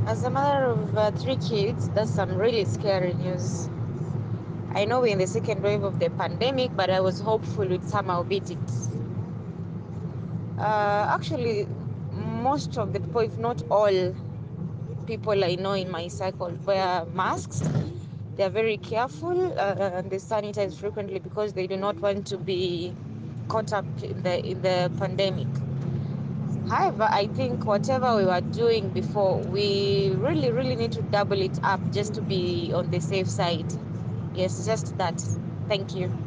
As a mother of three kids, that's some really scary news. I know we're in the second wave of the pandemic, but I was hopeful we'd somehow beat it. Actually, most of the people, if not all, people I know in my cycle wear masks. They are very careful and they sanitize frequently because they do not want to be caught up in the pandemic. However, I think whatever we were doing before, we really need to double it up just to be on the safe side. Yes, just that. Thank you.